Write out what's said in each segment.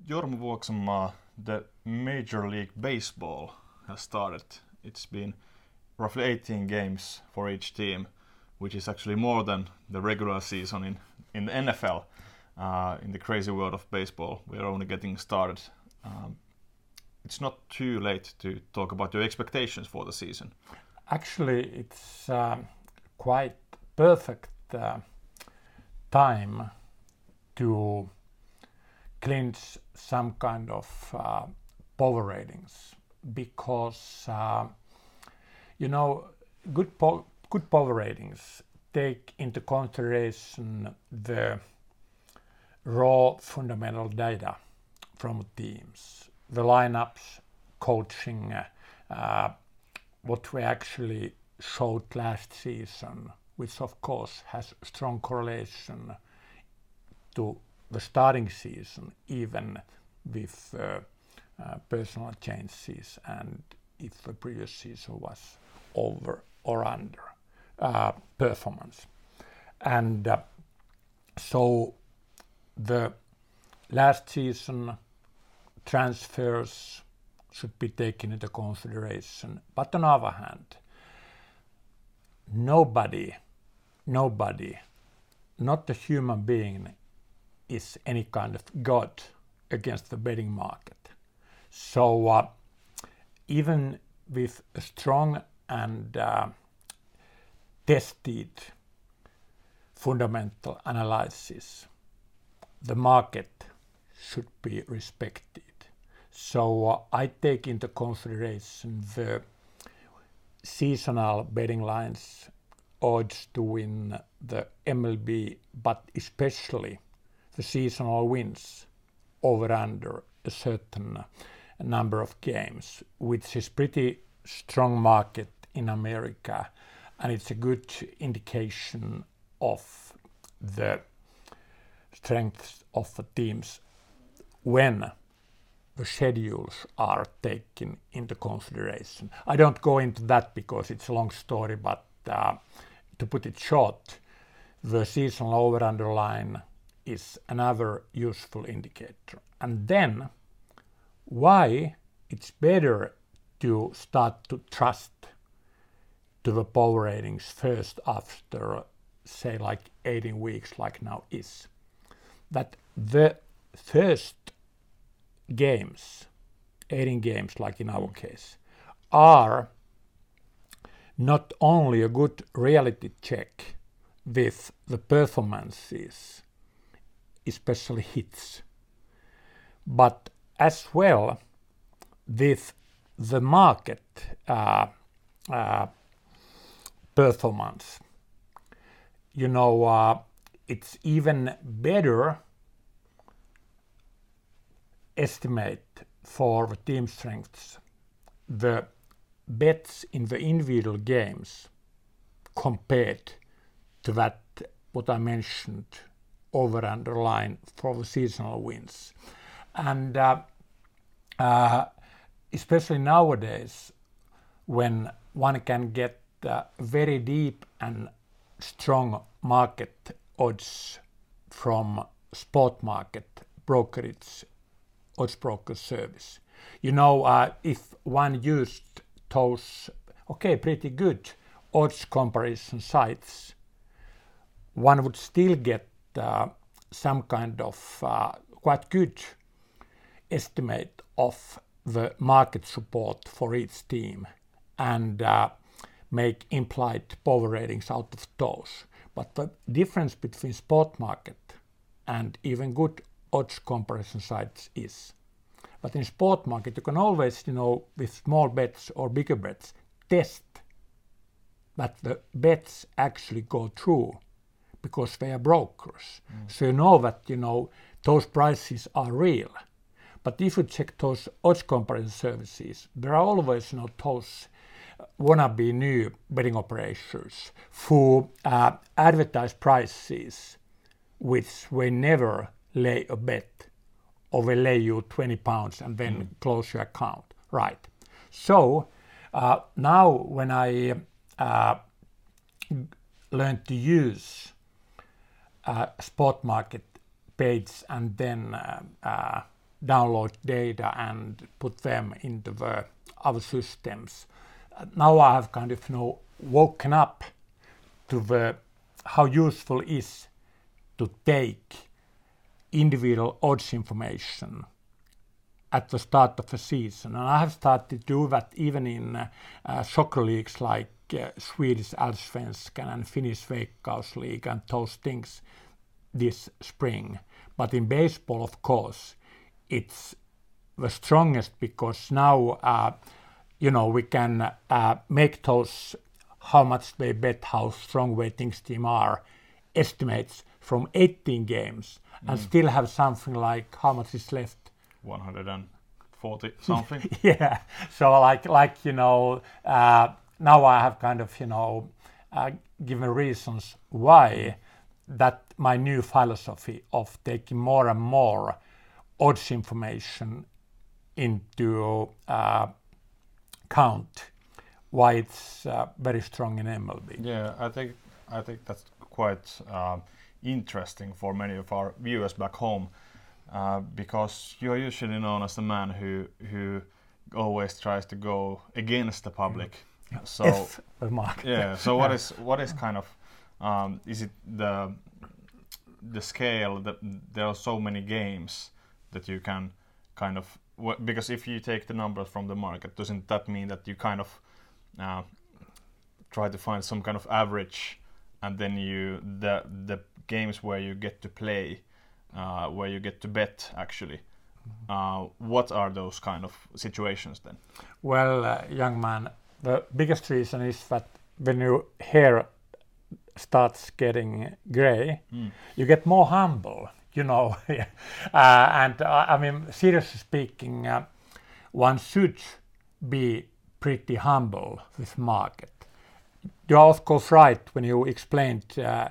Jorma Vuoksenmaa, the Major League Baseball has started. It's been roughly 18 games for each team, which is actually more than the regular season in the NFL. In the crazy world of baseball, we are only getting started. It's not too late to talk about your expectations for the season. Actually, it's quite perfect time to clinch some kind of power ratings because good power ratings take into consideration the raw fundamental data from teams, the lineups, coaching, what we actually showed last season, which of course has strong correlation to the starting season, even with personal changes and if the previous season was over or under performance. And so the last season transfers should be taken into consideration. But on the other hand, nobody, not a human being, is any kind of god against the betting market. So even with a strong and tested fundamental analysis, the market should be respected. So I take into consideration the seasonal betting lines, odds to win the MLB, but especially the seasonal wins over under a certain number of games, which is pretty strong market in America, and it's a good indication of the strength of the teams when the schedules are taken into consideration. I don't go into that because it's a long story, but to put it short, the seasonal over-under line is another useful indicator. And then why it's better to start to trust to the power ratings first after, say, like 18 weeks like now is, that the first games, 18 games like in our case, are not only a good reality check with the performances, especially hits, but as well with the market performance. It's even better estimate for the team strengths the bets in the individual games compared to that what I mentioned over underline for the seasonal wins. And especially nowadays when one can get very deep and strong market odds from sport market brokerage odds broker service. If one used those pretty good odds comparison sites, one would still get some kind of quite good estimate of the market support for each team and make implied power ratings out of those. But the difference between sport market and even good odds comparison sites is, but in sport market you can always, with small bets or bigger bets, test that the bets actually go through because they are brokers. So you know that, those prices are real. But if you check those odds comparison services, there are always, those wannabe new betting operators who advertise prices which will never lay a bet or will lay you £20 and then close your account. Right. So now when I learned to use spot market page and then download data and put them into our systems. Now I have kind of woken up to how useful it is to take individual odds information at the start of the season. And I have started to do that even in soccer leagues like Swedish Allsvenskan and Finnish Veikkaus League and those things this spring. But in baseball, of course, it's the strongest because now, we can make those how much they bet, how strong Ratings team are, estimates from 18 games and still have something like how much is left? 140 something. Yeah. So now I have kind of given reasons why that my new philosophy of taking more and more odds information into count, why it's very strong in MLB. Yeah, I think that's quite interesting for many of our viewers back home, because you're usually known as the man who always tries to go against the public. So F the market. yeah. So what is kind of is it the scale that there are so many games that you can kind of, because if you take the numbers from the market, doesn't that mean that you kind of try to find some kind of average, and then the games where you get to play, where you get to bet actually, what are those kind of situations then? Well, young man, the biggest reason is that when your hair starts getting gray, you get more humble, and I mean, seriously speaking, one should be pretty humble with market. You are of course right when you explained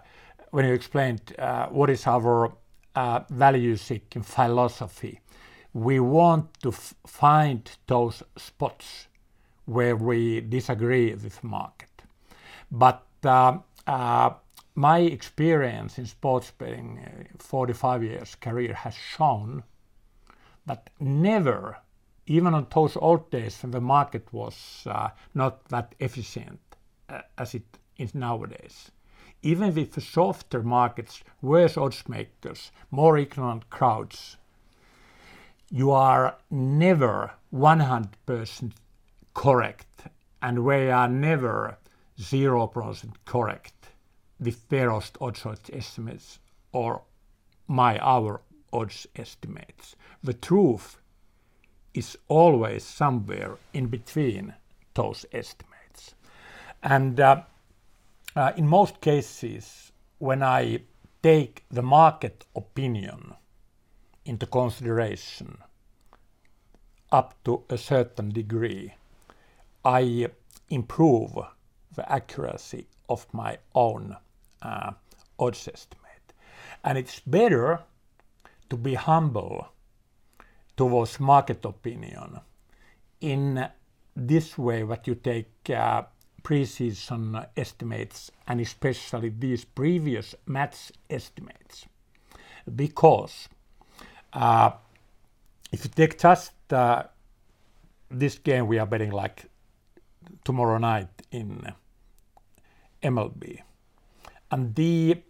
what is our value-seeking philosophy. We want to find those spots where we disagree with market. But my experience in sports betting, 45 years career, has shown that never, even on those old days when the market was not that efficient as it is nowadays, even with the softer markets, worse odds makers, more ignorant crowds, you are never 100% correct, and we are never 0% correct with Vero's odds estimates or our odds estimates. The truth is always somewhere in between those estimates. And in most cases, when I take the market opinion into consideration up to a certain degree, I improve the accuracy of my own odds estimate. And it's better to be humble towards market opinion in this way that you take pre-season estimates and especially these previous match estimates. Because if you take just this game we are betting like tomorrow night in MLB, and the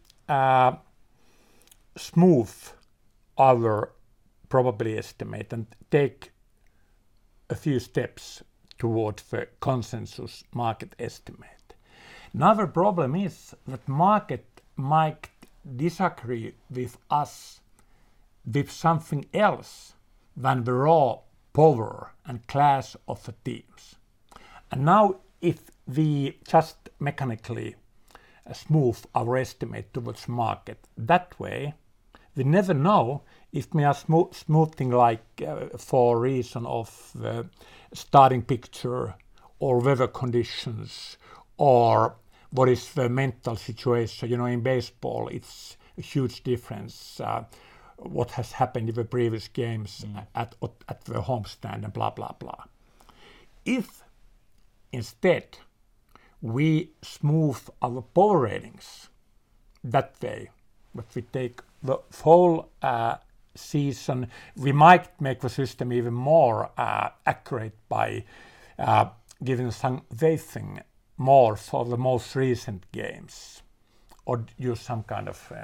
smooth our probability estimate and take a few steps toward the consensus market estimate. Another problem is that market might disagree with us with something else than the raw power and class of the teams. And now if we just mechanically smooth our estimate towards market that way, we never know if we are smoothing like for reason of starting picture or weather conditions or what is the mental situation. In baseball it's a huge difference what has happened in the previous games at the homestand and blah blah blah. If instead we smooth our power ratings that way, but we take the whole season. We might make the system even more accurate by giving some weighting more for the most recent games, or use some kind of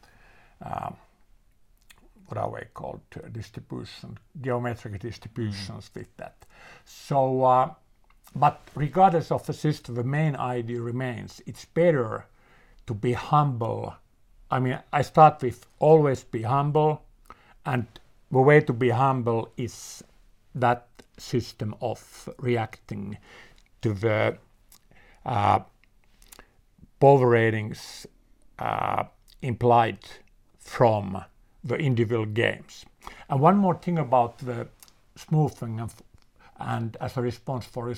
what are they called, distribution, geometric distributions with that. So, but regardless of the system, the main idea remains. It's better to be humble. I mean, I start with always be humble, and the way to be humble is that system of reacting to the power ratings implied from the individual games. And one more thing about the smoothing, and as a response for a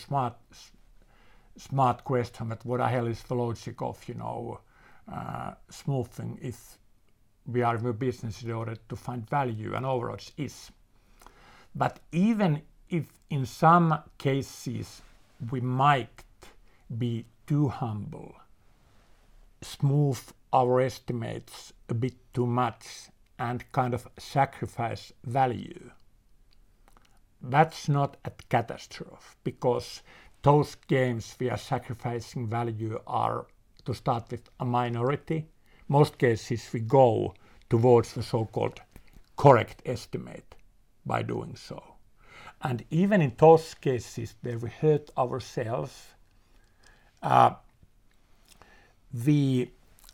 smart question, that what the hell is the logic of, smoothing if we are in the business in order to find value, and Overwatch is. But even if in some cases we might be too humble, smooth our estimates a bit too much, and kind of sacrifice value, that's not a catastrophe, because those games we are sacrificing value are, to start with, a minority. Most cases we go towards the so-called correct estimate by doing so. And even in those cases where we hurt ourselves, we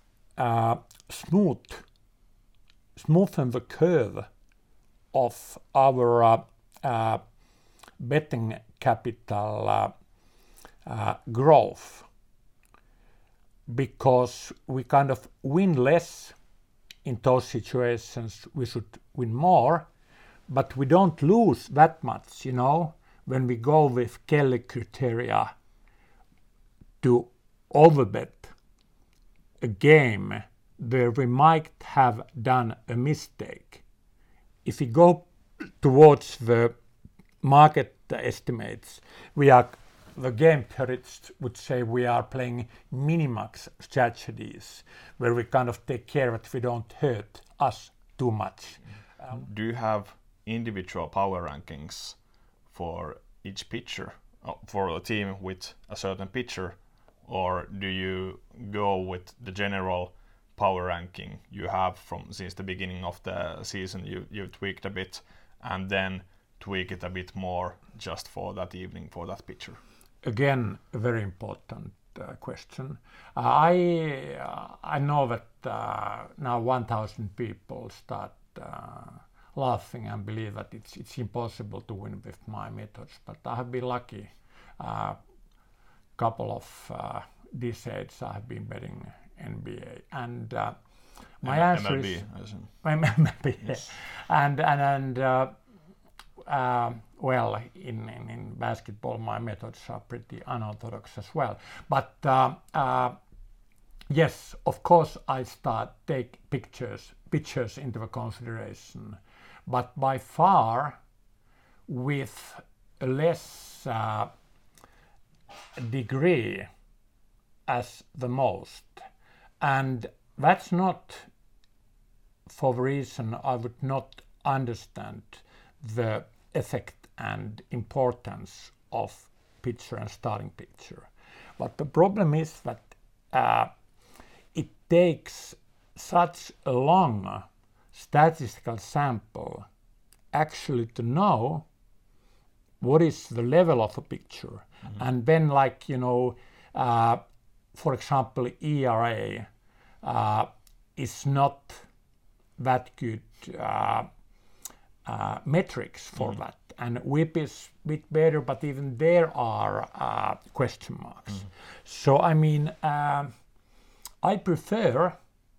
smoothen the curve of our betting capital growth, because we kind of win less. In those situations we should win more, but we don't lose that much, when we go with Kelly criteria to overbet a game where we might have done a mistake. If we go towards the market estimates, the game theorists would say we are playing minimax strategies, where we kind of take care that we don't hurt us too much. Do you have individual power rankings for each pitcher, for a team with a certain pitcher, or do you go with the general power ranking you have since the beginning of the season? You tweaked a bit and then tweak it a bit more just for that evening for that pitcher? Again, a very important question. I know that now 1,000 people start laughing and believe that it's impossible to win with my methods, but I have been lucky. Couple of decades I have been betting NBA, and my answer MLB, is MLB, yes. And well, in basketball my methods are pretty unorthodox as well, but yes, of course I take pictures into the consideration, but by far with a less degree as the most, and that's not for the reason I would not understand the effect and importance of pitcher and starting pitcher. But the problem is that it takes such a long statistical sample actually to know what is the level of a pitcher. Mm-hmm. And then, for example, ERA is not that good metrics for that. And WHIP is a bit better, but even there are question marks. Mm-hmm. So, I prefer,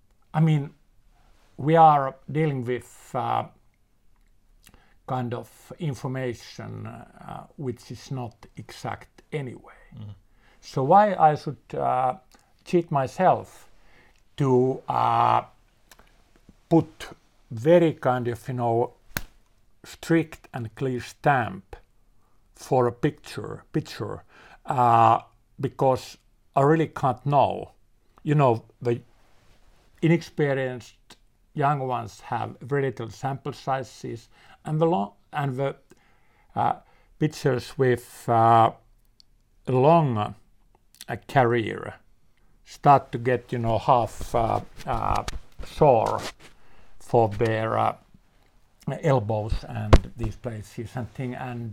we are dealing with kind of information which is not exact anyway. Mm-hmm. So why I should cheat myself to put very kind of, strict and clear stamp for a pitcher, because I really can't know. The inexperienced, young ones have very little sample sizes, and the pitchers with a long career start to get half sore for their elbows and these places and thing, and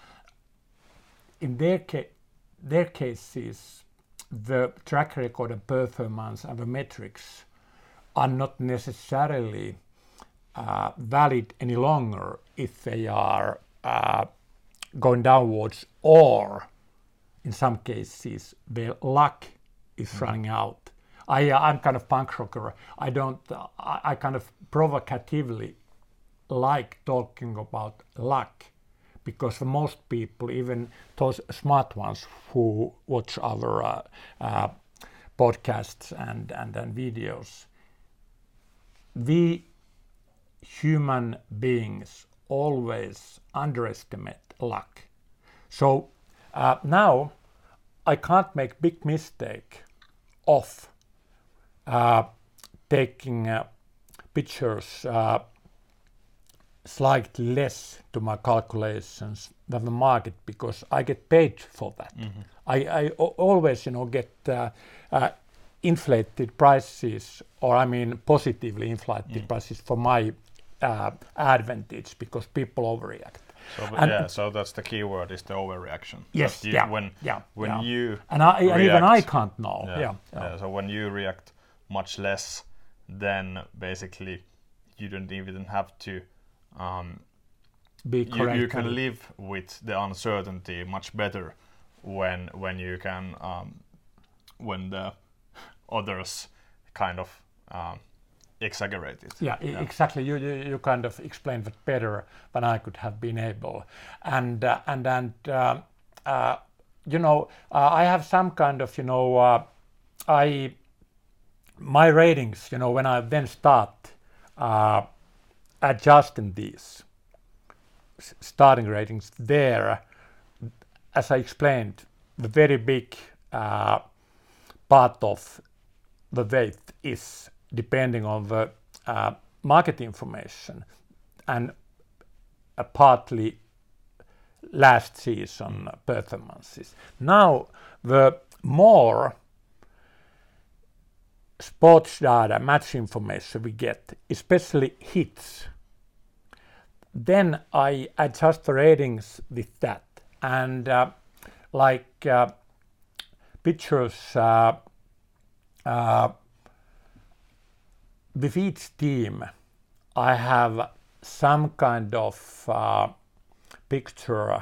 in their cases the track record and performance and the metrics are not necessarily valid any longer if they are going downwards, or in some cases their luck is running out. I'm kind of punk rocker. I kind of provocatively like talking about luck, because for most people, even those smart ones who watch our podcasts and videos, we human beings always underestimate luck. So now I can't make big mistake of taking pictures slightly less to my calculations than the market, because I get paid for that. I always get inflated prices, or I mean positively inflated prices for my advantage, because people overreact. So, so that's the key word, is the overreaction. Yes, When you and even I can't know. So when you react much less, then basically you don't even have to be correct. You can live with the uncertainty much better when you can when the others kind of exaggerate it. Exactly. You kind of explained it better than I could have been able, and I have some kind of my ratings. When I then start adjusting these starting ratings there, as I explained, the very big part of the weight is depending on the market information, and partly last season performances. Now, the more sports data, match information we get, especially hits, then I adjust the ratings with that. And pictures with each team, I have some kind of picture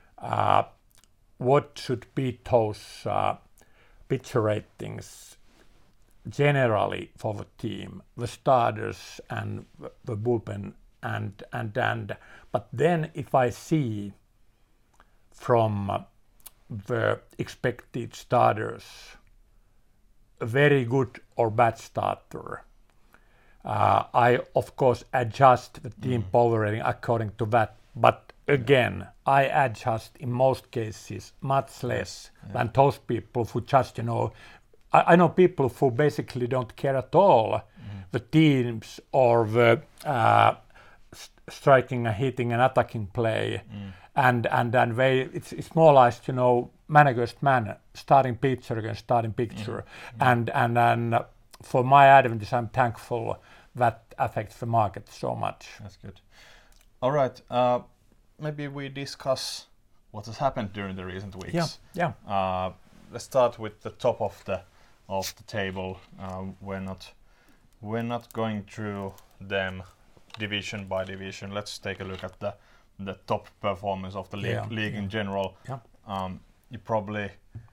what should be those picture ratings generally for the team, the starters and the bullpen, and but then if I see from the expected starters a very good or bad starter, I of course adjust the team power rating according to that. But again, I adjust in most cases much less than those people who just I know people who basically don't care at all the teams or the striking and hitting and attacking play, and it's more like man against man, starting pitcher against starting pitcher, and for my advantage, I'm thankful that affects the market so much. That's good. All right, maybe we discuss what has happened during the recent weeks. Let's start with the top of the table. We're not going through them division by division. Let's take a look at the top performance of the league in general. You probably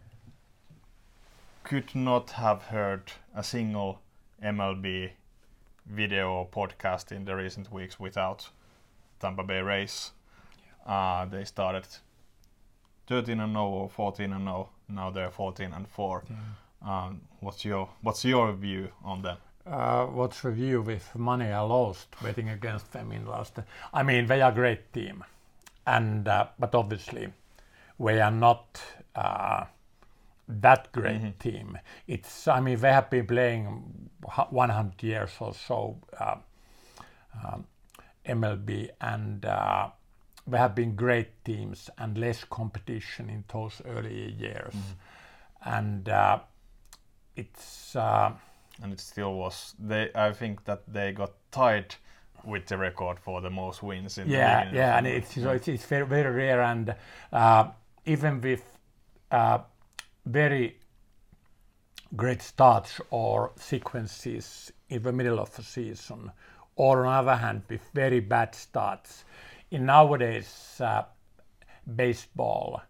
could not have heard a single MLB video or podcast in the recent weeks without Tampa Bay Rays. They started 13-0 or 14-0. Now they're 14-4. What's your view on them? What's the view with money I lost betting against them in last? I mean, they are a great team, and but obviously, we are not that great team. They have been playing 100 years or so, MLB, and there have been great teams and less competition in those early years, and it's. And it still was. I think that they got tied with the record for the most wins in the beginning. Yeah, and it's very, very rare, and even with very great starts or sequences in the middle of the season, or on the other hand with very bad starts. In nowadays baseball,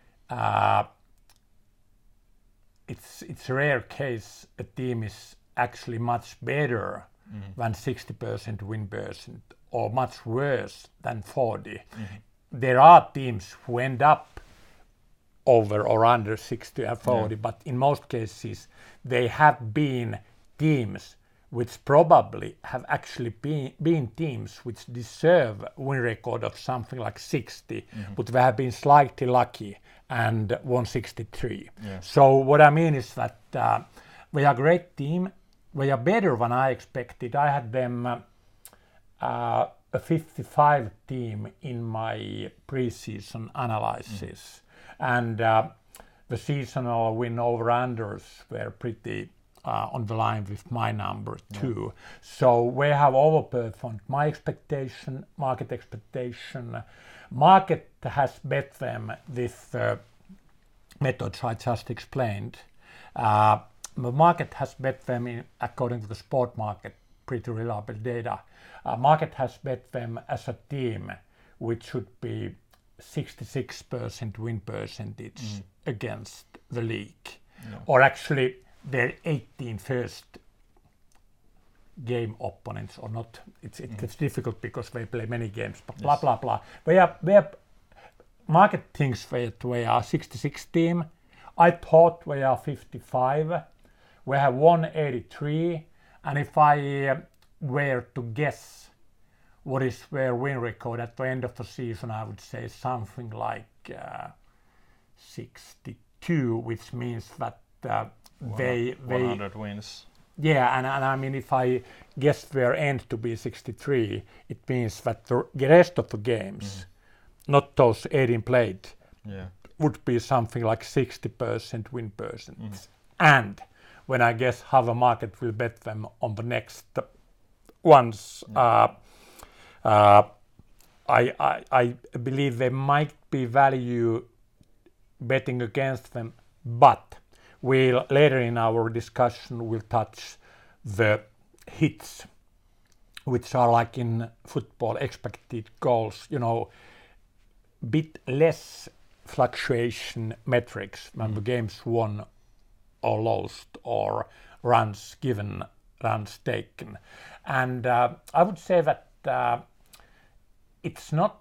it's a rare case a team is actually much better than 60% win percent or much worse than 40. There are teams who end up over or under 60 and 40, but in most cases they have been teams which probably have actually been teams which deserve win record of something like 60, but they have been slightly lucky and won 63. So what I mean is that they are a great team. They are better than I expected. I had them a 55 team in my preseason analysis, and the seasonal win over-unders were pretty on the line with my number too. So we have overperformed my expectation, market expectation. Market has bet them with methods I just explained. The market has bet them, according to the sport market, pretty reliable data. Market has bet them as a team which should be 66% win percentage against the league. Or actually their 18 first game opponents or not. It's difficult because they play many games, but blah, blah, blah. They are market thinks they are 66 team. I thought they are 55. We have won 83. And if I were to guess what is their win record at the end of the season, I would say something like 62, which means that they 100 wins. Yeah, and I mean, if I guess their end to be 63, it means that the rest of the games, not those 18 played, would be something like 60% win percent. And when I guess how the market will bet them on the next ones, I believe there might be value betting against them, but we'll later in our discussion we'll touch the hits, which are like in football expected goals, bit less fluctuation metrics than the games won or lost or runs given, runs taken. And I would say that it's not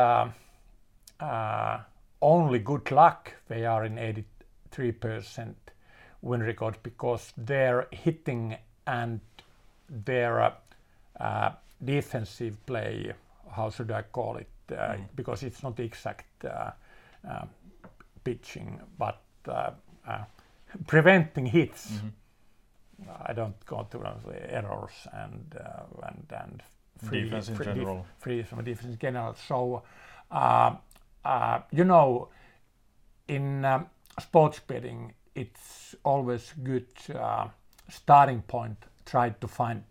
only good luck they are in 83% win record, because their hitting and their defensive play, how should I call it, because it's not exact pitching, but preventing hits. I don't go to the errors and defense in general. Free from defense in general. So in sports betting, it's always good starting point. Try to find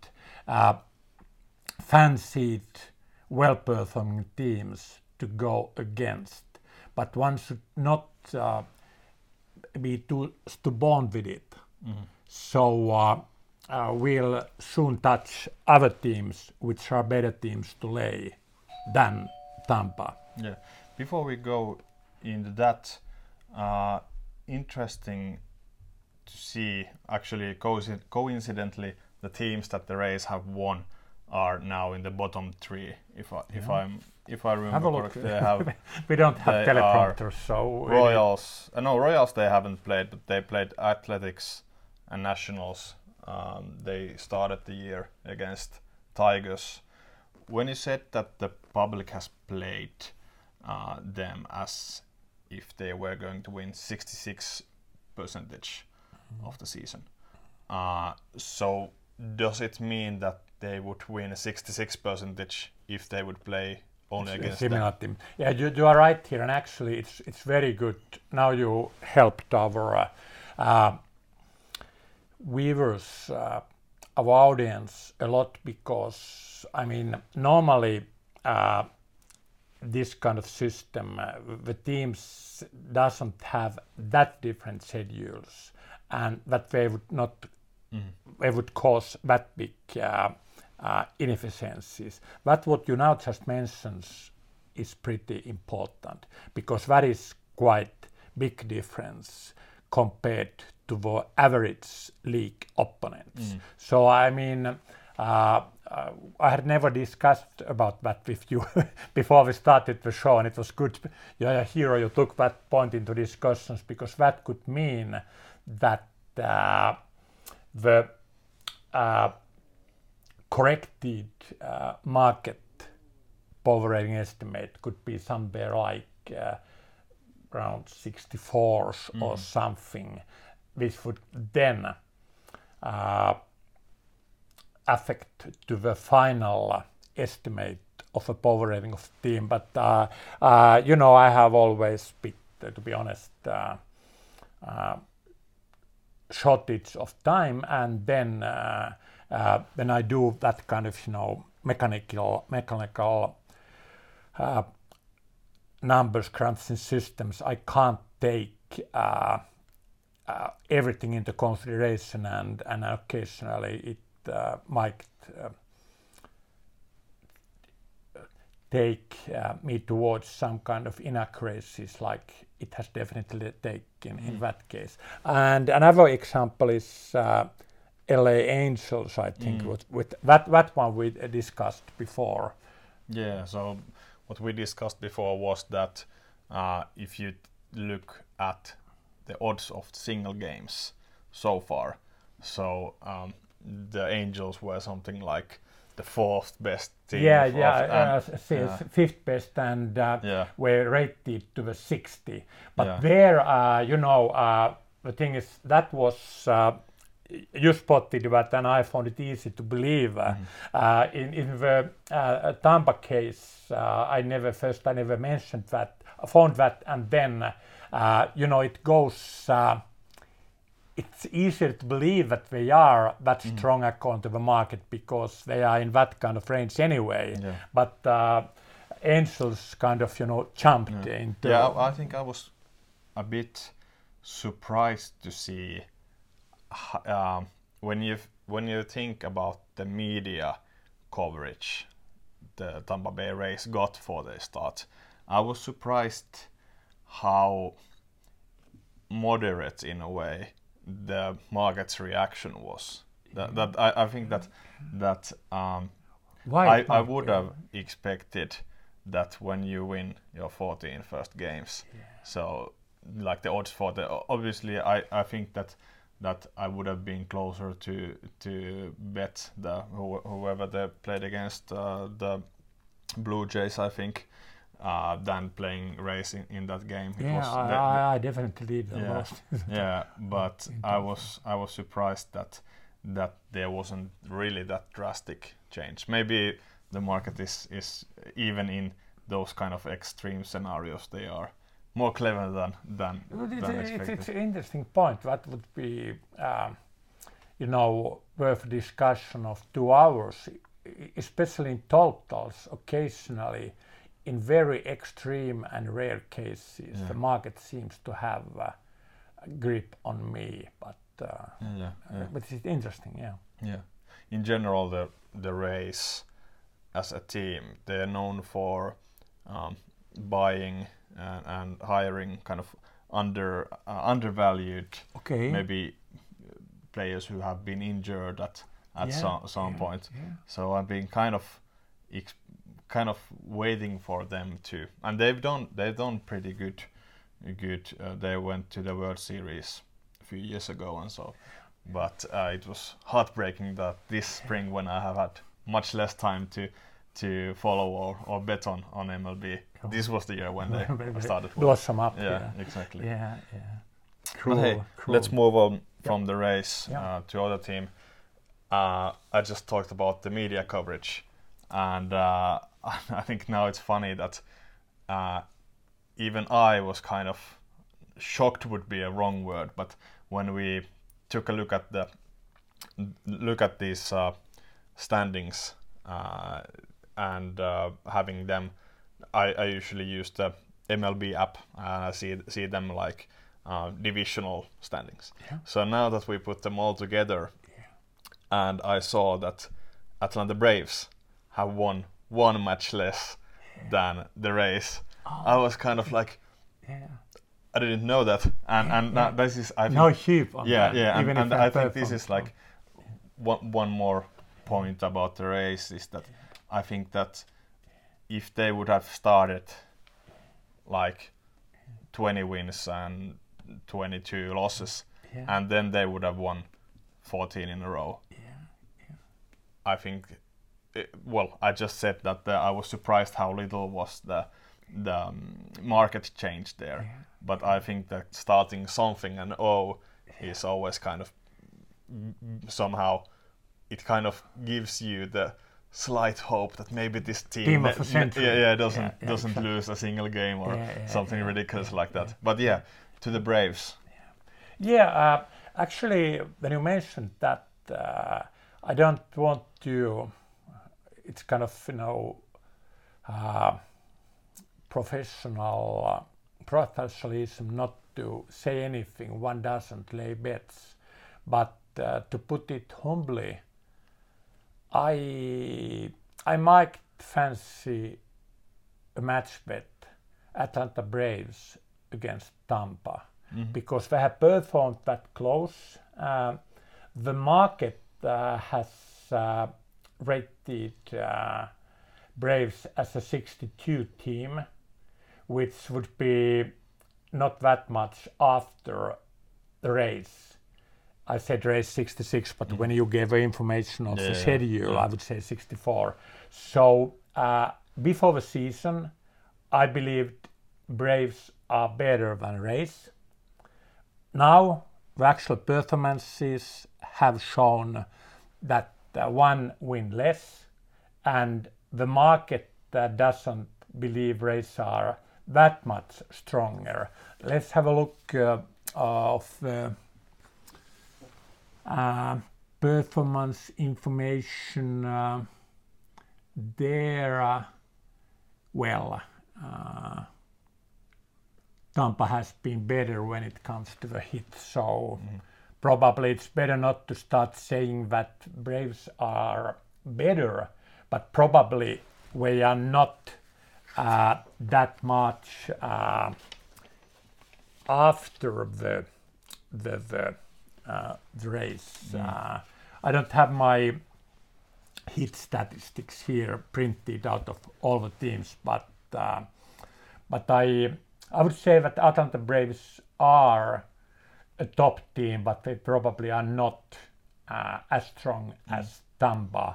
fancied, well-performing teams to go against, but one should not be too stubborn with it. So we'll soon touch other teams which are better teams to lay than Tampa. Yeah. Before we go into that, interesting to see, actually coincidentally, the teams that the Rays have won are now in the bottom three. If I remember correctly, they have. We don't have teleprompters, so Royals. Royals they haven't played, but they played Athletics and Nationals. They started the year against Tigers. When you said that the public has played them as if they were going to win 66% of the season, so does it mean that they would win 66% if they would play only against similar them. team. Yeah, you are right here, and actually it's very good. Now you helped our viewers, our audience a lot, because I mean normally this kind of system, the teams doesn't have that different schedules, and that they would not, they would cause that big inefficiencies. But what you now just mentioned is pretty important, because that is quite big difference compared to the average league opponents. So I mean, I had never discussed about that with you before we started the show, and it was good. Yeah, Hero, you took that point into discussions, because that could mean that the corrected market power rating estimate could be somewhere like around 64s or something, which would then affect to the final estimate of a power rating of the team. But you know, I have always been, to be honest, shortage of time, and then when I do that kind of, you know, mechanical numbers crunching systems, I can't take everything into consideration, and occasionally it might take me towards some kind of inaccuracies, like it has definitely taken in that case. And another example is LA Angels, I think, with that one we discussed before. Yeah, so what we discussed before was that if you look at the odds of single games so far, so the Angels were something like the fourth best team. Fifth best, and were rated to the 60. But there, you know, the thing is, that was you spotted that, and I found it easy to believe. In the Tampa case, I never mentioned that, found that, and then you know, it goes. It's easier to believe that they are that strong according to the market, because they are in that kind of range anyway. Yeah. But Angels kind of, you know, jumped into. Yeah, I think I was a bit surprised to see when you think about the media coverage the Tampa Bay Rays got for their start. I was surprised how moderate, in a way, the market's reaction was. I think that I would have expected that when you win your 14 first games, so like the odds for the, obviously I think that I would have been closer to bet whoever they played against the Blue Jays, I think, than playing Rays in that game. I definitely did. But I was surprised that there wasn't really that drastic change. Maybe the market is even in those kind of extreme scenarios, they are more clever than expected. It's an interesting point. That would be, you know, worth discussion of 2 hours, especially in totals. Occasionally, in very extreme and rare cases, the market seems to have a grip on me. But but it's interesting, Yeah. In general, the Rays as a team, they are known for buying and hiring kind of undervalued, maybe players who have been injured at some point. Yeah. So I've been kind of waiting for them to, and they've done pretty good. They went to the World Series a few years ago and so, but it was heartbreaking that this spring, when I have had much less time to follow or bet on MLB. This was the year when they started. Blossom up. Yeah, exactly. Yeah. But hey, let's move on from the Rays to other team. I just talked about the media coverage, and I think now it's funny that even I was kind of shocked would be a wrong word, but when we took a look at these standings and having them, I usually use the MLB app and see them like divisional standings. Yeah. So now that we put them all together, and I saw that Atlanta Braves have won one match less than the Rays, I was kind of like, I didn't know that, and this is, I think, no sheep on yeah, that, yeah, even and if I think this is like one more point about the Rays is that I think that if they would have started like 20 wins and 22 losses, and then they would have won 14 in a row. I think, I just said that I was surprised how little was the market change there. But I think that starting something and is always kind of somehow, it kind of gives you the slight hope that maybe this team of a century. doesn't exactly. lose a single game or something ridiculous like that. But to the Braves. Actually, when you mentioned that, I don't want to. It's kind of professionalism not to say anything. One doesn't lay bets, but to put it humbly, I might fancy a match bet Atlanta Braves against Tampa, because they have performed that close. The market has rated Braves as a 62 team, which would be not that much after the Rays. I said Rays 66, but when you gave information of the schedule, I would say 64. So before the season, I believed Braves are better than Rays. Now, the actual performances have shown that one win less, and the market doesn't believe Rays are that much stronger. Let's have a look of the performance information there. Tampa has been better when it comes to the hits, so probably it's better not to start saying that Braves are better, but probably we are not that much after the Rays. I don't have my hit statistics here printed out of all the teams, but I would say that Atlanta Braves are a top team, but they probably are not as strong as Tampa,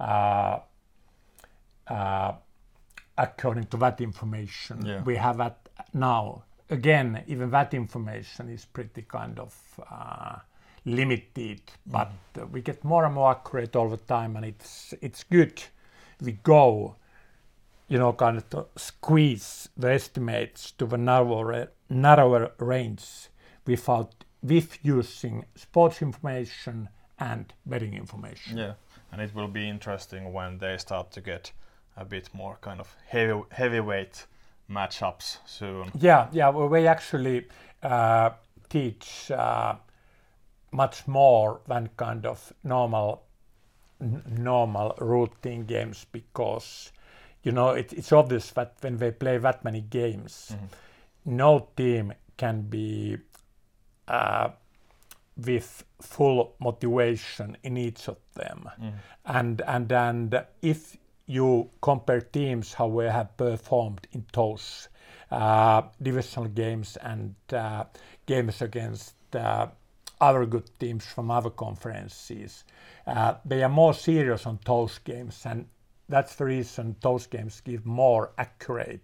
according to that information we have at now. Again, even that information is pretty kind of limited, but we get more and more accurate all the time, and it's good. We go, kind of to squeeze the estimates to the narrower range with using sports information and betting information. Yeah, and it will be interesting when they start to get a bit more kind of heavyweight matchups soon. Well, we actually teach much more than kind of normal routine games, because it's obvious that when they play that many games, no team can be with full motivation in each of them. And if you compare teams how they have performed in those divisional games and games against other good teams from other conferences, they are more serious on those games, and that's the reason those games give more accurate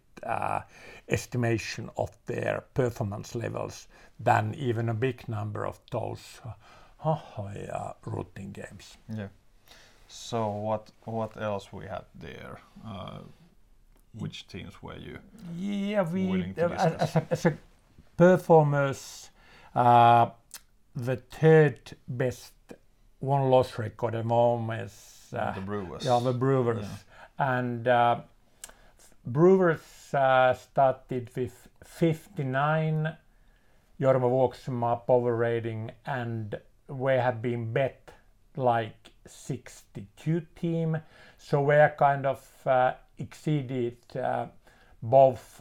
estimation of their performance levels than even a big number of those routine games. Yeah. So what else we had there? Which teams were you willing to discuss? As a performers, the third best won-loss record at the moment is The Brewers. Yeah, the Brewers. Yeah. And Brewers started with 59 Jorma Vuoksima power rating, and we have been bet like 62 team. So we are kind of exceeded both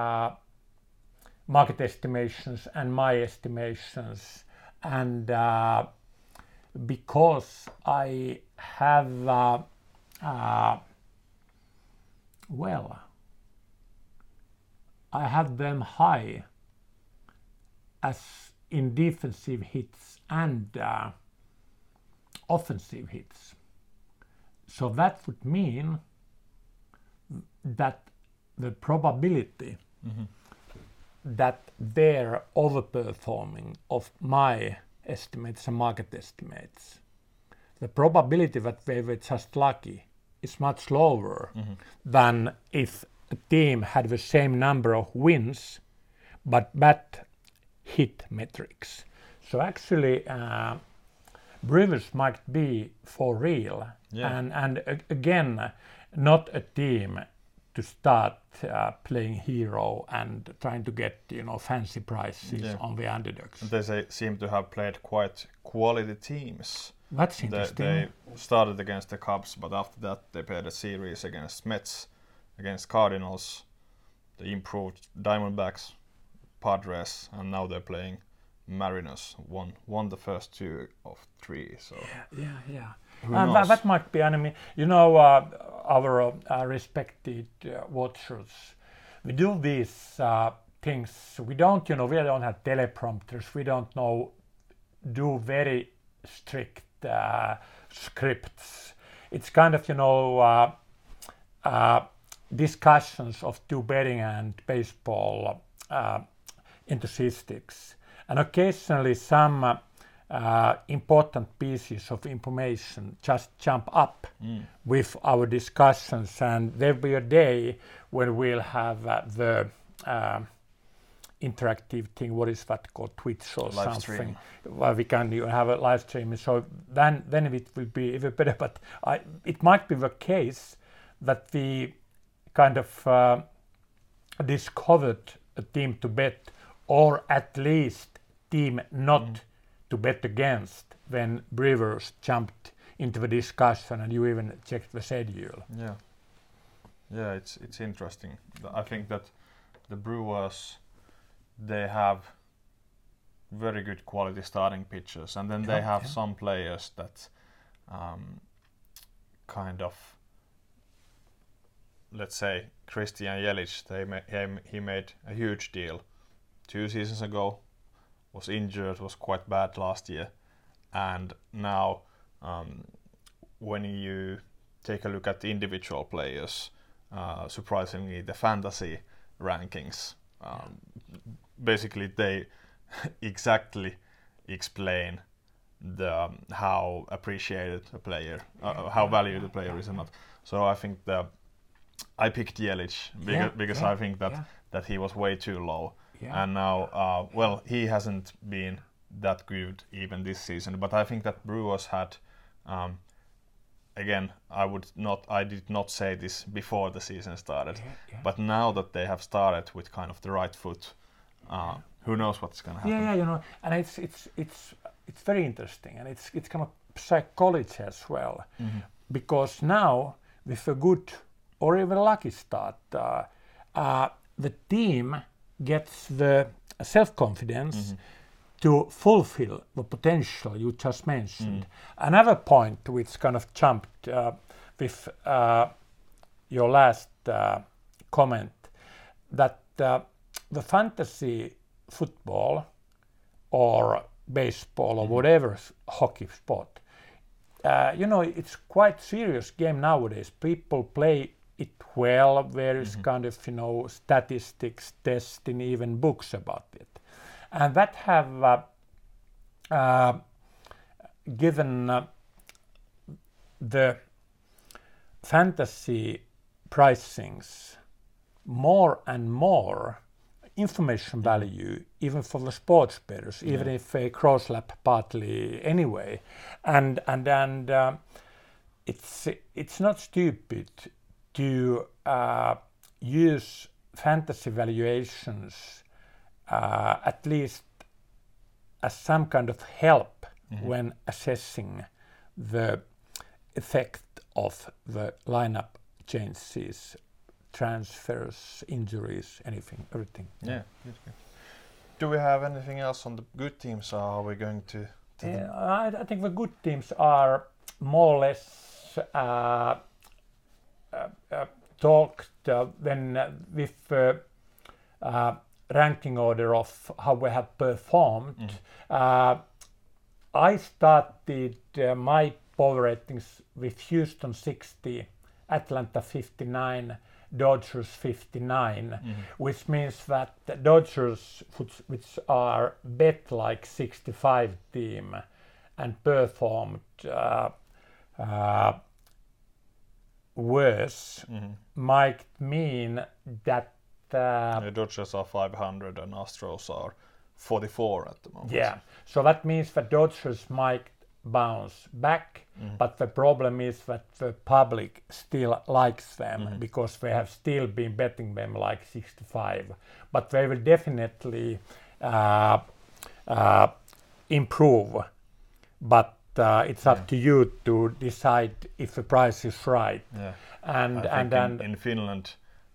market estimations and my estimations. And because I have I have them high as in defensive hits and offensive hits. So that would mean that the probability that they're overperforming of my estimates and market estimates, the probability that they were just lucky is much lower than if a team had the same number of wins but bad hit metrics. So actually Brewers might be for real, and again not a team to start playing hero and trying to get fancy prizes on the underdogs. They seem to have played quite quality teams. That's interesting. They started against the Cubs, but after that they played a series against Mets, against Cardinals, the improved Diamondbacks, Padres, and now they're playing Mariners. Won the first 2 of 3. So yeah. Who knows? That might be enemy. Our respected watchers, we do these things. We don't, we don't have teleprompters. We don't do very strict scripts. It's kind of, discussions of two betting and baseball enthusiasts, and occasionally some important pieces of information just jump up with our discussions, and there'll be a day when we'll have the interactive thing. What is that called? Twitch or live something? Stream. Well, we can have a live stream. So then it will be even better. But it might be the case that we kind of discovered a team to bet, or at least team not to bet against when Brewers jumped into the discussion and you even checked the schedule. Yeah, it's interesting. I think that the Brewers, they have very good quality starting pitchers, and then they have some players that kind of, let's say Christian Yelich, he made a huge deal 2 seasons ago, was injured, was quite bad last year, and now when you take a look at the individual players, surprisingly the fantasy rankings, basically they exactly explain the how appreciated a player, how valued a player is or not. So I think I picked Yelich because I think that he was way too low. And now, he hasn't been that good even this season. But I think that Brewers had, again, I did not say this before the season started. But now that they have started with kind of the right foot, who knows what's going to happen? And it's very interesting, and it's kind of psychology as well, because now with a good or even lucky start, the team gets the self-confidence to fulfill the potential you just mentioned. Another point which kind of jumped with your last comment, that the fantasy football or baseball or whatever hockey sport, it's quite serious game nowadays. People play it well. There is kind of statistics, testing, even books about it, and that have given the fantasy pricings, more and more information value, even for the sports bettors, even if they crosslap partly anyway, and it's not stupid to use fantasy valuations at least as some kind of help when assessing the effect of the lineup changes, transfers, injuries, everything. Yeah, good. Do we have anything else on the good teams, or are we going to I think the good teams are more or less talked when with ranking order of how we have performed. I started my power ratings with Houston 60, Atlanta 59, Dodgers 59, which means that the Dodgers, which are bet like 65 team and performed worse, might mean that the Dodgers are 500 and Astros are 44 at the moment. Yeah, so that means that Dodgers might bounce back, but the problem is that the public still likes them because they have still been betting them like 65, but they will definitely improve, but it's up to you to decide if the price is right. Yeah. And in Finland,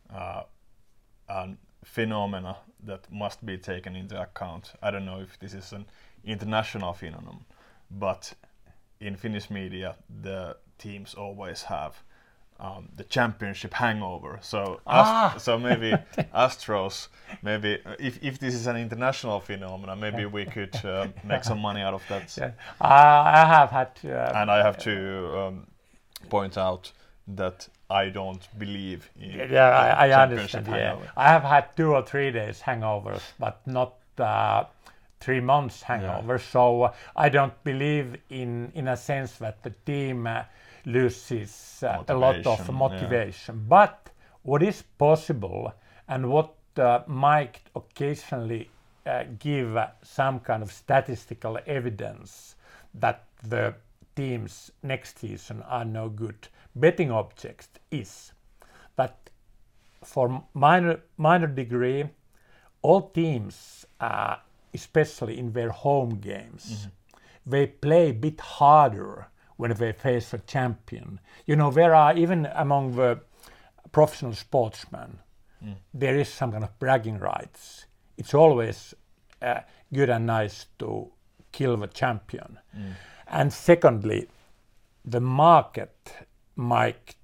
a phenomena that must be taken into account. I don't know if this is an international phenomenon, but in Finnish media, the teams always have the championship hangover. So, so maybe Astros, maybe if this is an international phenomenon, maybe we could make some money out of that. Yeah. I have had, and I have to point out that I don't believe in I championship understand. hangover. Yeah. I have had 2 or 3 days hangovers, but not 3 months hangover. So I don't believe in a sense that the team loses a lot of motivation. But what is possible and what might occasionally give some kind of statistical evidence that the teams next season are no good betting objects is that for minor degree, all teams, especially in their home games, they play a bit harder when they face a champion. You know, there are, even among the professional sportsmen, there is some kind of bragging rights. It's always good and nice to kill the champion. And secondly, the market might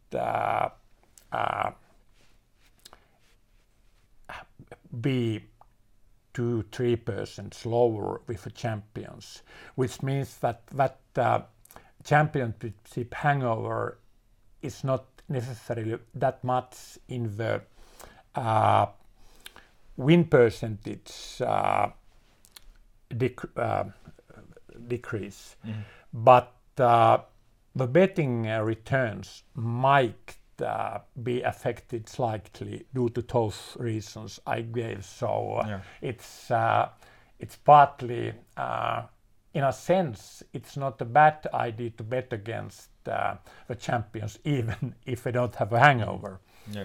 be 2-3% lower with the champions, which means that championship hangover is not necessarily that much in the win percentage decrease, but the betting returns might be affected slightly due to those reasons I gave. So it's partly, in a sense, it's not a bad idea to bet against the champions, even if they don't have a hangover.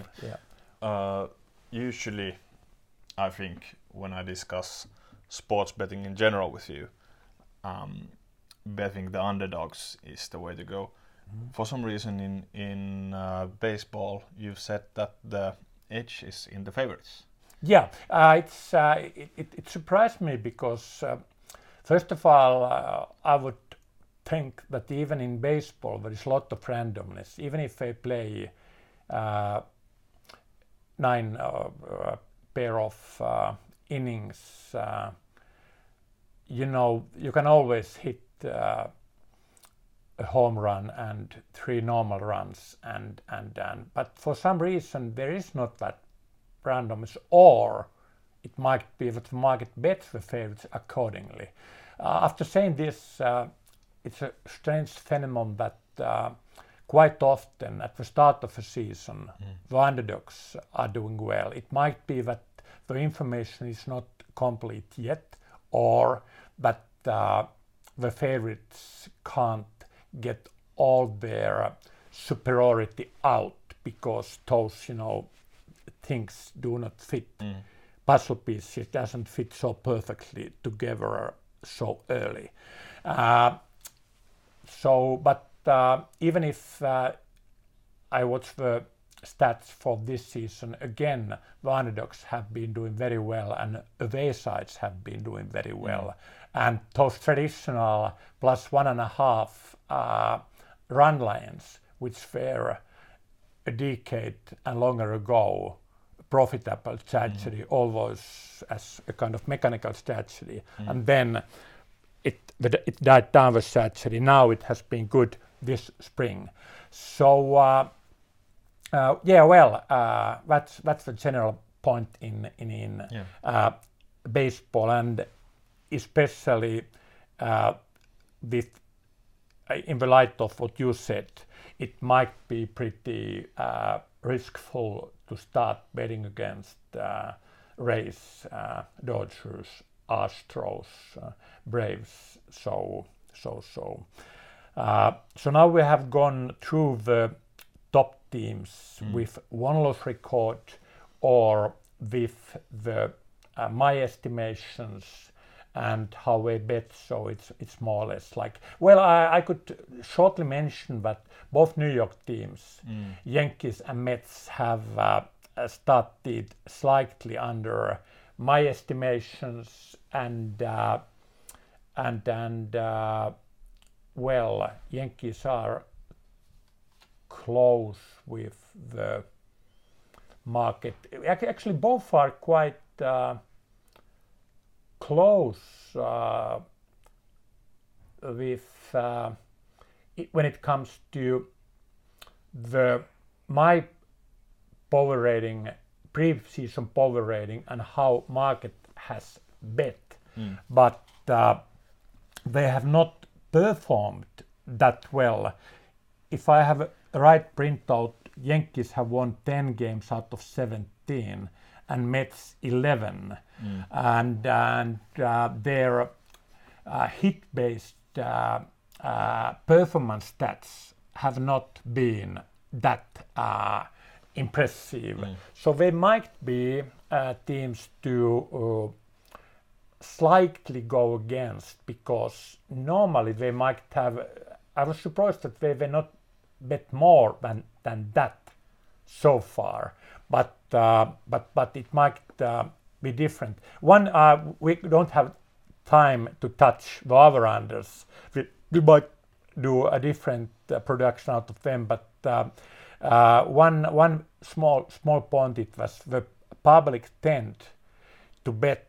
Usually, I think when I discuss sports betting in general with you, betting the underdogs is the way to go. For some reason in baseball, you've said that the edge is in the favorites. Yeah, it surprised me because first of all, I would think that even in baseball there is a lot of randomness. Even if they play 9 pair of innings, you know, you can always hit a home run and 3 normal runs, and but for some reason there is not that randomness, or it might be that the market bets the favorites accordingly. After saying this, it's a strange phenomenon that quite often at the start of a season, the underdogs are doing well. It might be that the information is not complete yet, or that the favorites can't get all their superiority out because those, things do not fit. Puzzle pieces doesn't fit so perfectly together so early. But even if I watch the stats for this season, again, the underdogs have been doing very well and away sides have been doing very well. And those traditional plus 1.5 run lines, which were a decade and longer ago, profitable strategy, always as a kind of mechanical strategy. And then it died down the strategy. Now it has been good this spring. So that's the general point in baseball, and especially with in the light of what you said, it might be pretty riskful to start betting against Rays, Dodgers, Astros, Braves. So now we have gone through the top teams with one loss record, or with the my estimations and how they bet. So it's more or less like, well, I could shortly mention that both New York teams, Yankees and Mets, have started slightly under my estimations, and Yankees are close with the market. Actually, both are quite close with when it comes to my power rating, pre-season power rating, and how market has bet, but they have not performed that well. If I have a right printout, Yankees have won 10 games out of 17 and Mets 11, and their hit-based performance stats have not been that impressive. So they might be teams to slightly go against, because normally they might have. I was surprised that they were not bet more than that so far, but it might be different. We don't have time to touch the over-unders. We might do a different production out of them, but one small point, it was the public tend to bet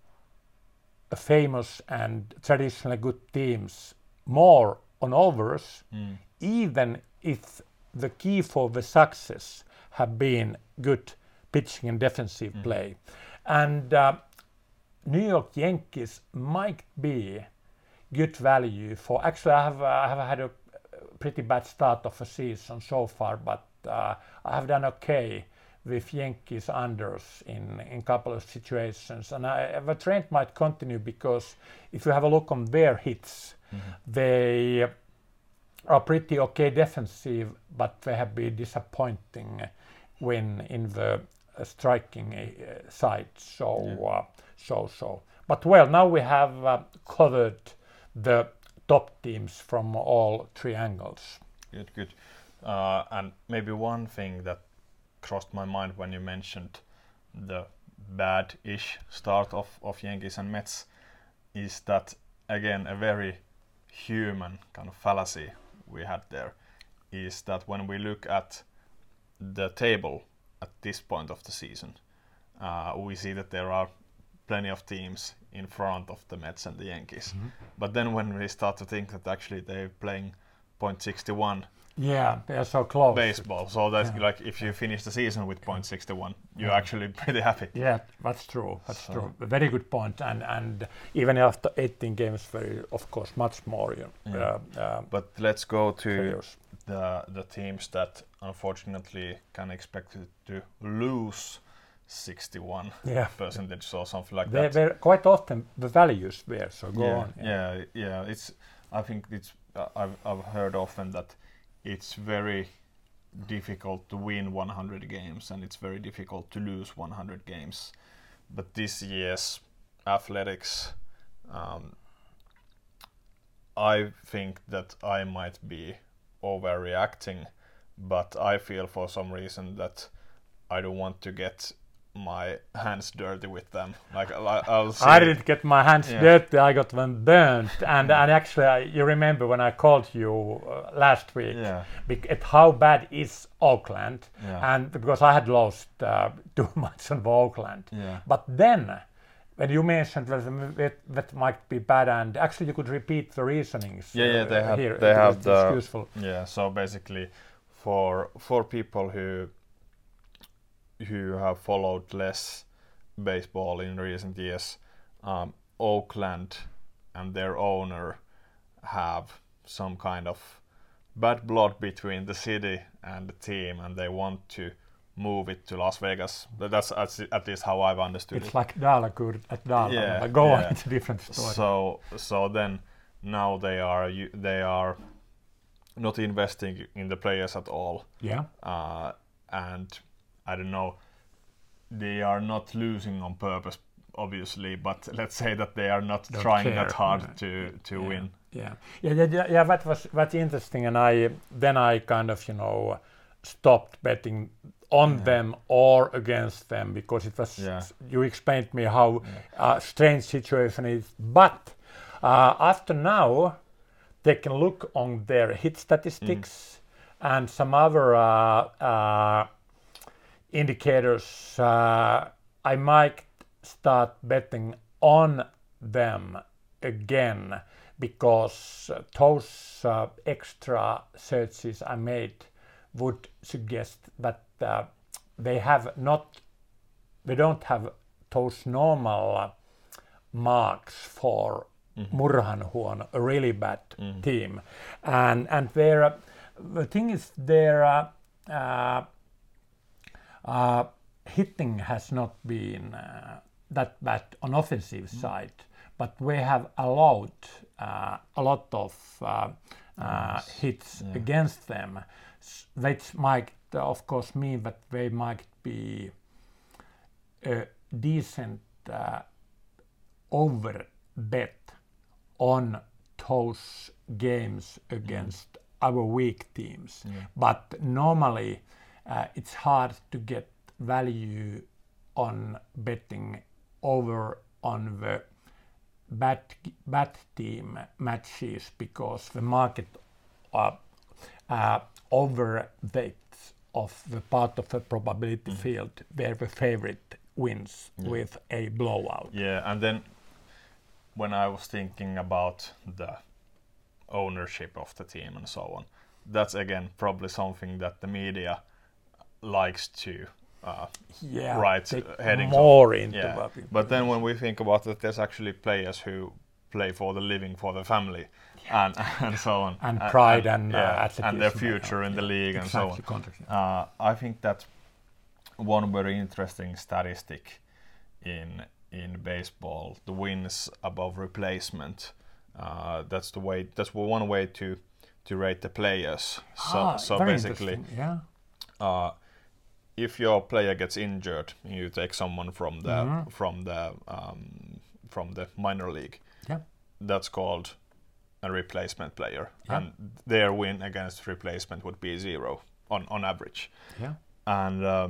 famous and traditionally good teams more on overs, even if the key for the success have been good pitching and defensive play. And New York Yankees might be good value for. Actually, I have had a pretty bad start of a season so far, but I have done okay with Yankees unders in a couple of situations, and the trend might continue, because if you have a look on their hits, they are pretty okay defensive, but they have been disappointing when in the striking side. But now we have covered the top teams from all three angles. Good. And maybe one thing that crossed my mind when you mentioned the bad-ish start of Yankees and Mets is that, again, a very human kind of fallacy we had there is that when we look at the table at this point of the season, we see that there are plenty of teams in front of the Mets and the Yankees. But then when we start to think that actually they're playing .61 Yeah, they are so close. baseball. So that's like if you finish the season with .61, you're actually pretty happy. Yeah, that's true. That's true. A very good point. And even after 18 games, very of course much more. But let's go to players. the teams that unfortunately can expect to lose 61 percentage or something like that. They're quite often the values there. So go on. Yeah. I think I've heard often that it's very difficult to win 100 games and it's very difficult to lose 100 games. But this year's Athletics, I think that I might be overreacting, but I feel for some reason that I don't want to get my hands dirty with them. Like I'll see. I didn't get my hands dirty. I got them burnt. And actually, you remember when I called you last week at how bad is Oakland, and because I had lost too much on Oakland. Yeah. But then, when you mentioned that might be bad, and actually you could repeat the reasonings. They have the useful. Yeah. So basically, for people who have followed less baseball in recent years, Oakland and their owner have some kind of bad blood between the city and the team, and they want to move it to Las Vegas. That's at least how I've understood it. It's like Dalakur at Dalarna. But go on, it's a different story. So then now they are not investing in the players at all. Yeah. And I don't know, they are not losing on purpose, obviously, but let's say that they are not trying that hard to win. Yeah. That's interesting, and I kind of stopped betting on them or against them because it was you explained me how strange situation is. But after now, they can look on their hit statistics and some other indicators. I might start betting on them again because those extra searches I made would suggest that they don't have those normal marks for Murhanhuon, a really bad team, and the thing is their hitting has not been that bad on offensive side, but we have allowed a lot of hits against them, which might of course mean that they might be a decent over bet on those games against our weak teams. But normally it's hard to get value on betting over on the bad team matches because the market overweights of the part of the probability field where the favorite wins with a blowout. Yeah, and then when I was thinking about the ownership of the team and so on, that's again probably something that the media likes to write headings more into. But then when we think about it, there's actually players who play for the living, for the family, and so on, and pride and their future in the league and so on. I think that one very interesting statistic in baseball, the wins above replacement. That's one way to rate the players. So basically, if your player gets injured, you take someone from the minor league. That's called a replacement player, and their win against replacement would be 0 on average. And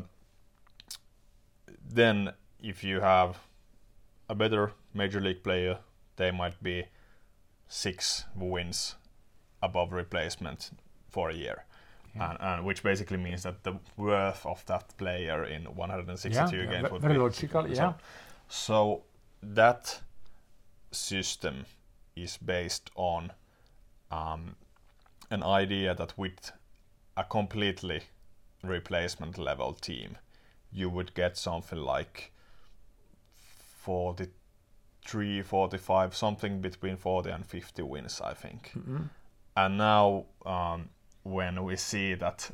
then if you have a better major league player, they might be 6 wins above replacement for a year. And which basically means that the worth of that player in 162 games would very be logical. So that system is based on an idea that with a completely replacement level team, you would get something like 43, 45, something between 40 and 50 wins, I think. And now when we see that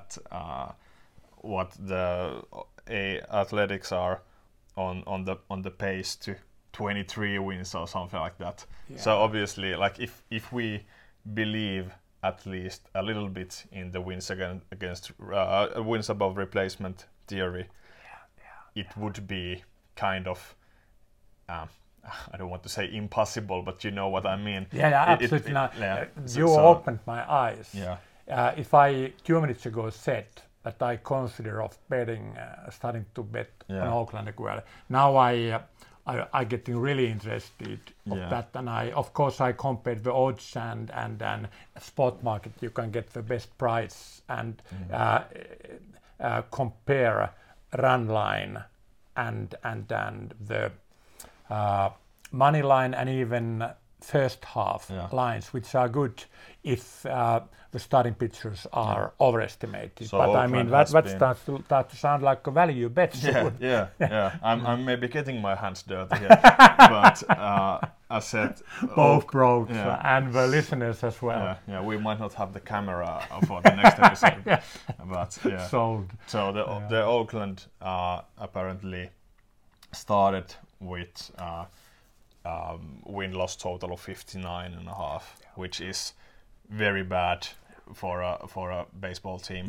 what the Athletics are on the pace to 23 wins or something like that. So obviously, like if we believe at least a little bit in the wins against wins above replacement theory, it would be kind of I don't want to say impossible, but you know what I mean. Absolutely not. You opened my eyes. If I 2 minutes ago said that I consider of betting, starting to bet on Oakland as well, now I getting really interested of that, and of course I compared the odds and spot market. You can get the best price and compare run line and the money line and even first half lines, which are good if the starting pitchers are overestimated. So but Oakland I mean that starts to sound like a value bet. I'm maybe getting my hands dirty here, but I said both pros and the listeners as well. We might not have the camera for the next episode, but sold. So the Oakland apparently started with win-loss total of 59.5, which is very bad for a baseball team.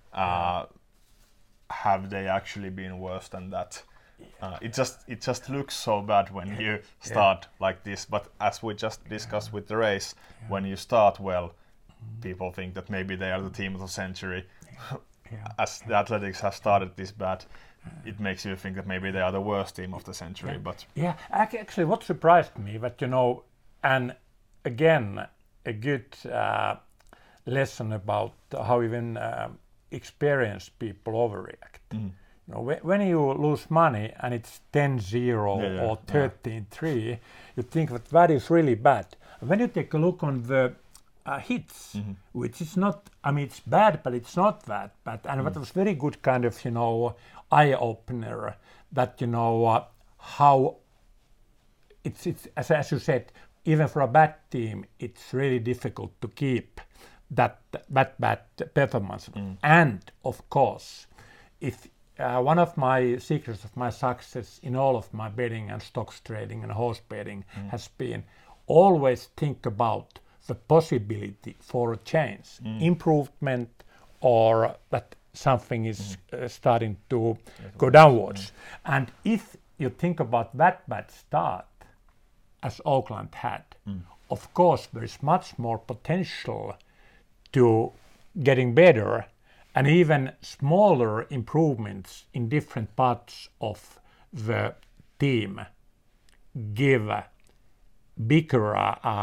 Have they actually been worse than that? It just looks so bad when you start like this. But as we just discussed with the Rays, when you start well, people think that maybe they are the team of the century. As the Athletics have started this bad, it makes you think that maybe they are the worst team of the century. But actually, what surprised me, that and again, a good lesson about how even experienced people overreact. When you lose money and it's 10-0 or 13-3, you think that is really bad. When you take a look on the hits, which is not, I mean, it's bad, but it's not that bad. And that was very good kind of, eye-opener that, how it's as you said, even for a bad team, it's really difficult to keep that bad performance. And of course, if one of my secrets of my success in all of my betting and stocks trading and horse betting has been always think about the possibility for a change, improvement, or that something is starting to go downwards. And if you think about that bad start, as Oakland had, of course there is much more potential to getting better, and even smaller improvements in different parts of the team give bigger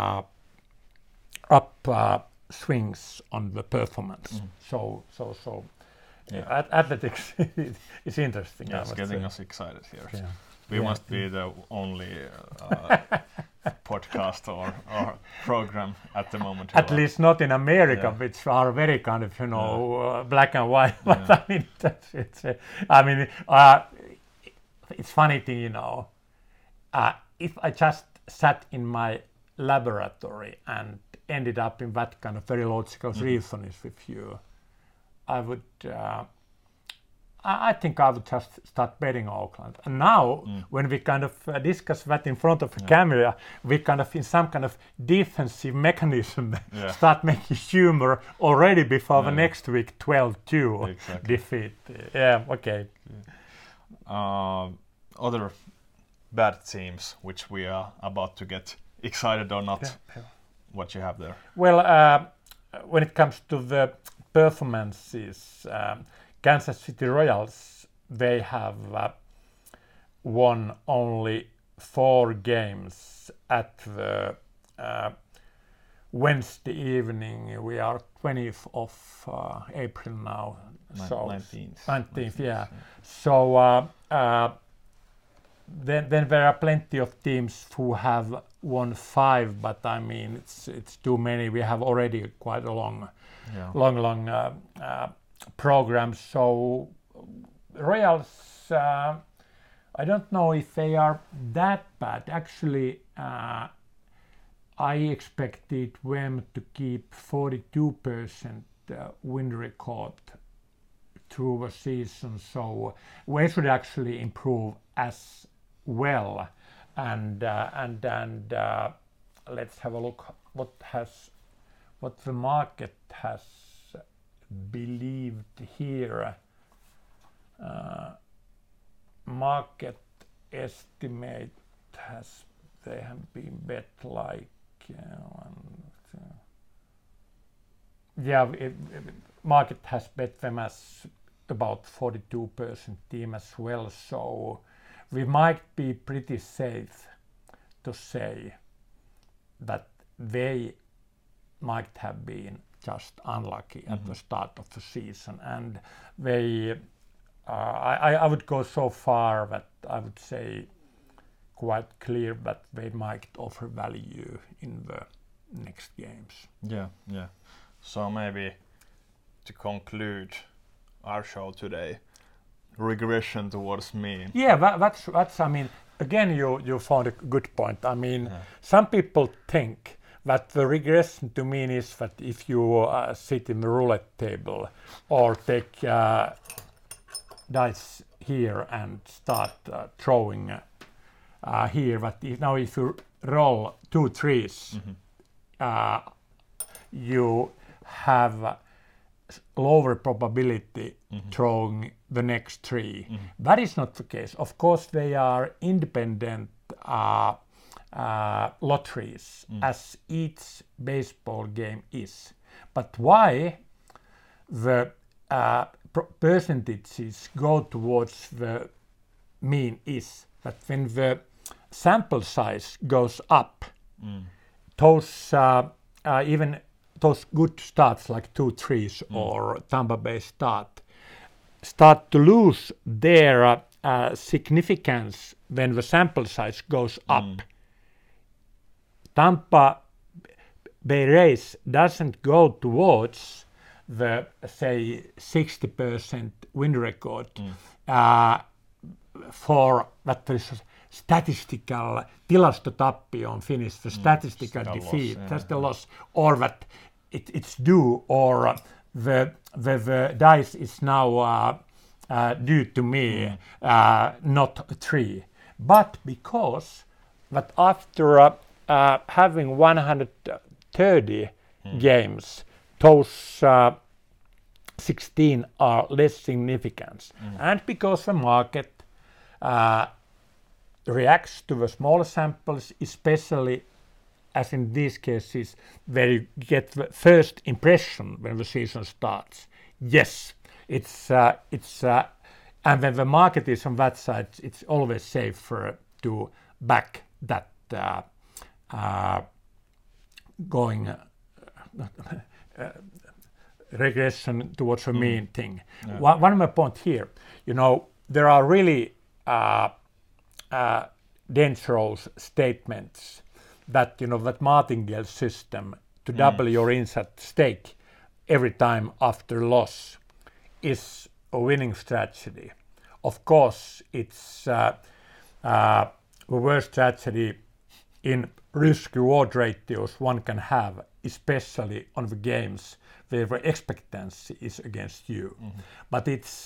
up swings on the performance. So athletics is interesting. It's getting us excited here. We must be the only podcast or program at the moment. At least not in America, which are very kind of black and white. But I mean, it's funny thing, if I just sat in my laboratory and ended up in that kind of very logical reasoning with you, I would. I think I would just start betting Oakland. And now, when we kind of discuss that in front of the camera, we kind of, in some kind of defensive mechanism, start making humor already before the next week 12-2 defeat. Other bad teams, which we are about to get excited or not, what you have there? Well, when it comes to the performances, Kansas City Royals, they have won only 4 games at the Wednesday evening. We are 20th of April now. 19th. 19th, yeah. So then there are plenty of teams who have won 5, but I mean it's too many. We have already quite a long program. So Royals, I don't know if they are that bad. Actually, I expected them to keep 42% win record through the season, so we should actually improve as well. And let's have a look what the market has believed here. Market estimate they have been bet like market has bet them as about 42% team as well, so we might be pretty safe to say that they might have been just unlucky at the start of the season, and they I would go so far that I would say quite clear that they might offer value in the next games. Yeah. So maybe to conclude our show today, regression towards mean. Yeah, that's I mean, again, you found a good point. I mean, some people think that the regression to mean is that if you sit in the roulette table or take dice here and start throwing here, but if you roll 2 3s, you have lower probability throwing the next 3. That is not the case. Of course, they are independent lotteries, as each baseball game is. But why the percentages go towards the mean is that when the sample size goes up, those even those good starts like 2 3s or Tampa Bay start to lose their significance when the sample size goes up. Tampa Bay Rays doesn't go towards the say 60% win record for that there is statistical tilastotappio on Finnish, the statistical defeat, that's the loss, or that it's due, or the dice is now due to me, not 3. But because that after having 130 games, those 16 are less significant, and because the market reacts to the smaller samples, especially as in these cases where you get the first impression when the season starts. Yes, it's and when the market is on that side, it's always safer to back that going regression towards a mean thing. One more point here, there are really dangerous statements that that martingale system to double your inside stake every time after loss is a winning strategy. Of course, it's the worst strategy in risk-reward ratios one can have, especially on the games where the expectancy is against you. But it's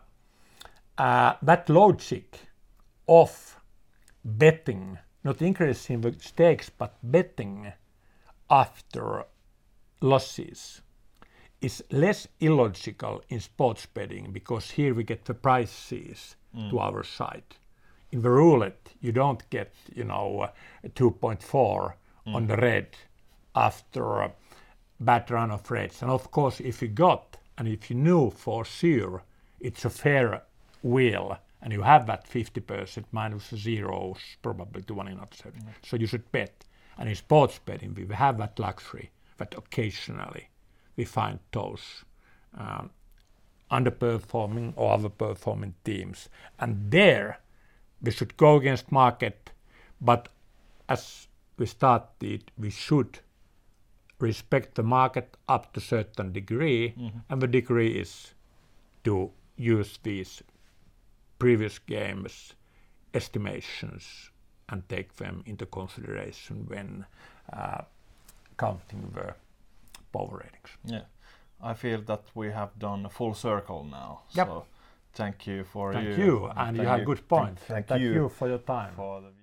that logic of betting, not increasing the stakes, but betting after losses is less illogical in sports betting, because here we get the prices to our side. In the roulette, you don't get, 2.4 on the red after a bad run of reds. And of course, if you got, and if you knew for sure it's a fair wheel, and you have that 50% minus zeros, probably to 1 in odds. So you should bet. And in sports betting, we have that luxury that occasionally we find those underperforming or overperforming teams. And there, we should go against market, but as we started, we should respect the market up to a certain degree, and the degree is to use these previous games estimations and take them into consideration when counting the power ratings. Yeah, I feel that we have done a full circle now. Yep. So thank you for Thank you, and you have good points. Thank you you for your time. for the